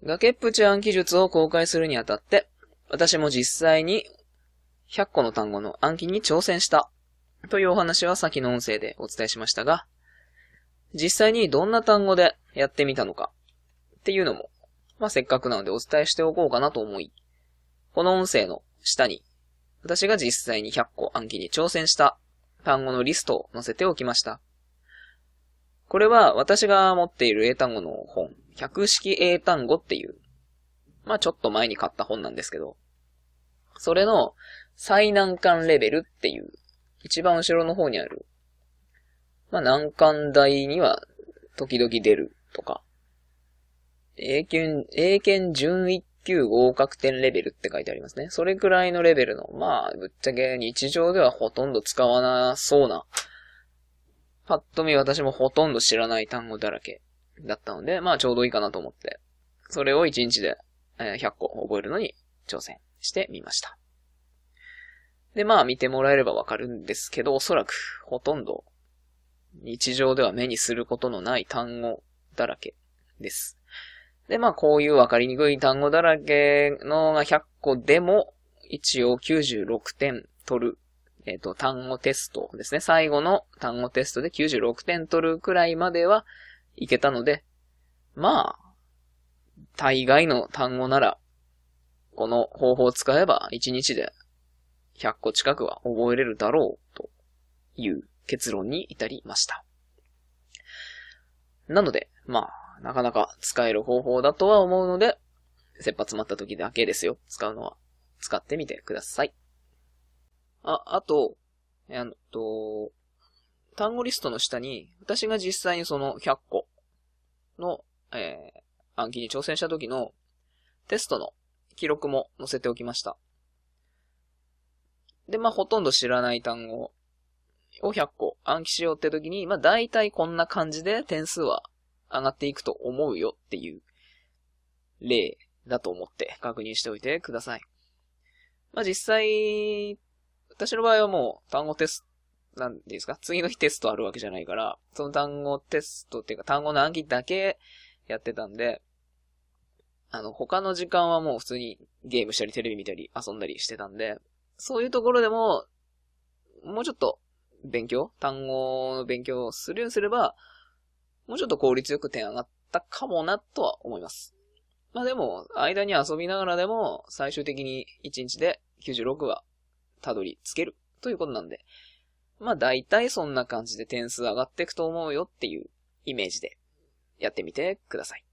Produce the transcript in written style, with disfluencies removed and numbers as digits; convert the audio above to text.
崖っぷち暗記術を公開するにあたって、私も実際に100個の単語の暗記に挑戦したというお話は先の音声でお伝えしましたが、実際にどんな単語でやってみたのかっていうのも、せっかくなのでお伝えしておこうかなと思い、この音声の下に私が実際に100個暗記に挑戦した単語のリストを載せておきました。これは私が持っている英単語の本、100式英単語っていう、ちょっと前に買った本なんですけど、それの最難関レベルっていう、一番後ろの方にある、難関大には時々出るとか、英検準1級合格点レベルって書いてありますね。それくらいのレベルの、ぶっちゃけ日常ではほとんど使わなそうな、パッと見私もほとんど知らない単語だらけだったので、ちょうどいいかなと思って、それを1日で100個覚えるのに挑戦してみました。で、見てもらえればわかるんですけど、おそらくほとんど日常では目にすることのない単語だらけです。で、こういうわかりにくい単語だらけのが100個でも、一応96点取る、単語テストですね。最後の単語テストで96点取るくらいまではいけたので、大概の単語なら、この方法を使えば1日で100個近くは覚えれるだろうという結論に至りました。なので、なかなか使える方法だとは思うので、切羽詰まった時だけですよ。使うのは。使ってみてください。あと、単語リストの下に、私が実際にその100個の、暗記に挑戦した時のテストの記録も載せておきました。で、ほとんど知らない単語を100個暗記しようって時に、大体こんな感じで点数は上がっていくと思うよっていう例だと思って確認しておいてください。実際、私の場合はもう単語テスト、なんですか、次の日テストあるわけじゃないから、その単語テストっていうか単語の暗記だけやってたんで、他の時間はもう普通にゲームしたりテレビ見たり遊んだりしてたんで、そういうところでも、もうちょっと単語の勉強をするようにすれば、もうちょっと効率よく点上がったかもなとは思います。でも、間に遊びながらでも、最終的に1日で96はたどり着けるということなんで、大体そんな感じで点数上がっていくと思うよっていうイメージでやってみてください。